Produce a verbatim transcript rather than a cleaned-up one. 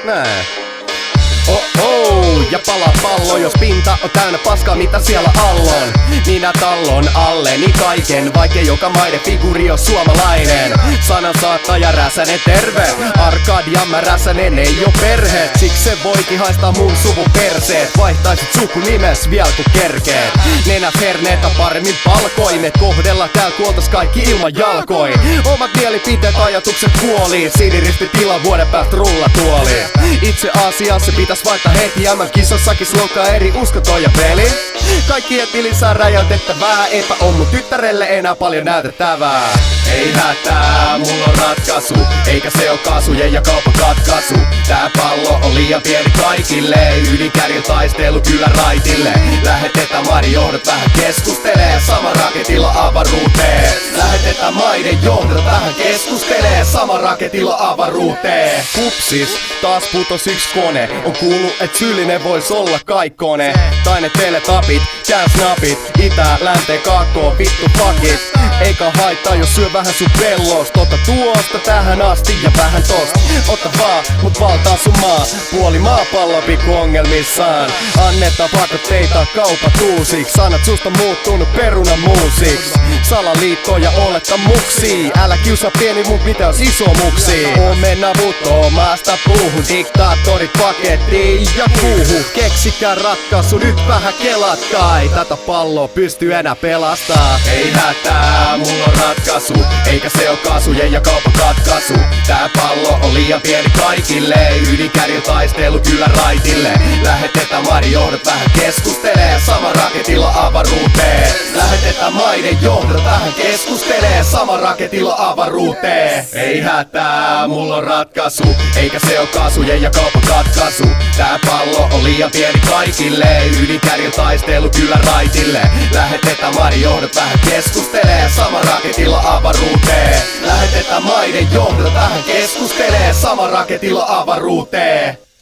Näin. Oh oh, ja palaa pallo, jos pinta on täynnä paskaa, mitä siellä allon. Minä tallon alleni kaiken, vaikkei joka maiden figuri on suomalainen. Sanan saattaja Räsänen terve, Arkadia mä Räsänen ei oo perhe. Siksi se voikin haistaa mun suvun perseet, vaihtaisit sukunimes vielä kun kerkeet. Nenät herneitä paremmin palkoimet, kohdella tääl kuoltas kaikki ilman jalkoi. Omat mielipiteet, ajatukset kuoliin, siniristi tila vuoden päästä rullatuoliin. Itse asiassa pitäis vaihtaa heti M M-kisossakin slokkaa eri uskontoja peli. Kaikkien tilissä räjäytettävää, eipä on mun tyttärelle enää paljon näytettävää. Ei hätää, mulla on ratkaisu, eikä se oo kasujen ja kaupan katkaisu. Tää pallo on liian pieni kaikille, ydinkärjel taistelu kyllä raitille. Lähetetään maiden johdot vähän keskustelee, sama raketilla avaruuteen. Lähetetään maiden johdot vähän keskustelee, sama raketilla avaruuteen. Kupsis, taas putos yks kone, on kuullut et syyllinen vois olla kaikkone. Tai ne teletapit, käy snapit, itä, länteen, kaakkoon, vittu fuckit. Eikä haittaa jos syö vähän sun pellosta, ota tuosta tähän asti ja vähän tosta. Ota vaan, mut valtaa sun maa, puoli maapalloa pikku ongelmissaan. Annetaan pakotteita kaupatuusiksi, sanat susta muuttunut perunan muusiks. Salaliittoja olettamuksia, älä kiusaa pieni mut mitä on isomuksia. Omena vutoo maasta puuhun, diktaattorit pakettiin ja kuuhu. Keksikää ratkaisu, nyt vähän kelatkaa, ei tätä palloa pysty enää pelastaa. Ei hätää, mulla on ratkaisu, eikä se oo kasujen ja kaupan katkaisu. Tää pallo on liian pieni kaikille, ydinkärjel taistelu kyllä raitille. Lähetetään maiden johdot vähän keskustelee, sama raketilla avaruuteen. Lähetetään maiden johdot vähän keskustelee, sama raketilla avaruuteen. Ei hätää, mulla on ratkaisu, eikä se oo kasujen ja kaupan katkaisu. Tää pallo on liian pieni kaikille, ydinkärjel taistelu kyllä raitille. Lähetetään maiden johdot vähän keskustelee, sama raketilla avaruuteen. Lähetetään maiden johdot vähän keskustelee, sama raketilla avaruuteen.